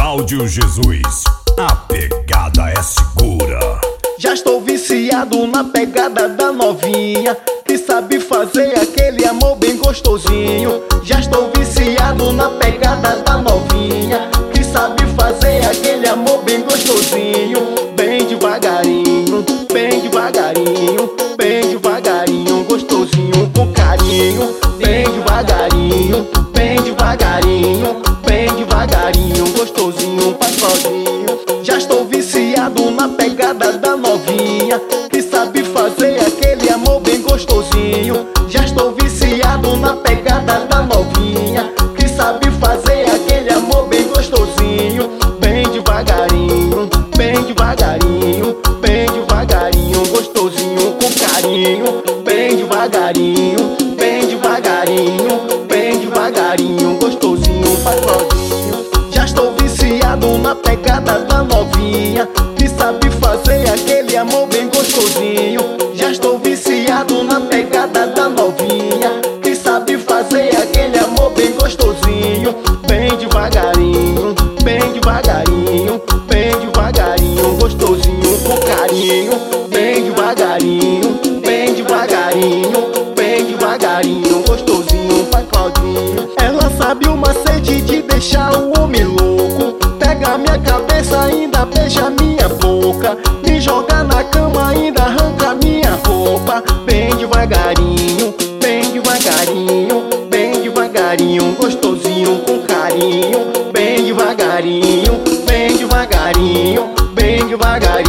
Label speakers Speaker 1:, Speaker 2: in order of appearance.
Speaker 1: Cláudio Jesus, a pegada é segura.
Speaker 2: Já estou viciado na pegada da novinha que sabe fazer aquele amor bem gostosinho. Já estou viciado na pegada da novinha que sabe fazer aquele amor bem gostosinho. Bem devagarinho, bem devagarinho, bem devagarinho, gostosinho com carinho. Bem devagarinho, bem devagarinho, bem devagarinho, gostosinho, passadinho. Já estou viciado na pegada da novinha que sabe fazer aquele amor bem gostosinho. Já estou viciado na pegada da novinha que sabe fazer aquele amor bem gostosinho. Bem devagarinho, bem devagarinho, bem devagarinho, gostosinho com carinho. Bem devagarinho, bem devagarinho, bem devagarinho, gostosinho, passadinho. Já estou viciado na pegada da novinha que sabe fazer aquele amor bem gostosinho. Já estou viciado na pegada da novinha que sabe fazer aquele amor bem gostosinho. Bem devagarinho, bem devagarinho, bem devagarinho, gostosinho com carinho. Bem devagarinho, bem devagarinho, bem devagarinho, gostosinho, pai Claudinho. Ela sabe o macete de deixar o homem louco. Pega minha cabeça, ainda beija minha boca. Me joga na cama, ainda arranca minha roupa. Bem devagarinho, bem devagarinho, bem devagarinho, gostosinho com carinho. Bem devagarinho, bem devagarinho, bem devagarinho.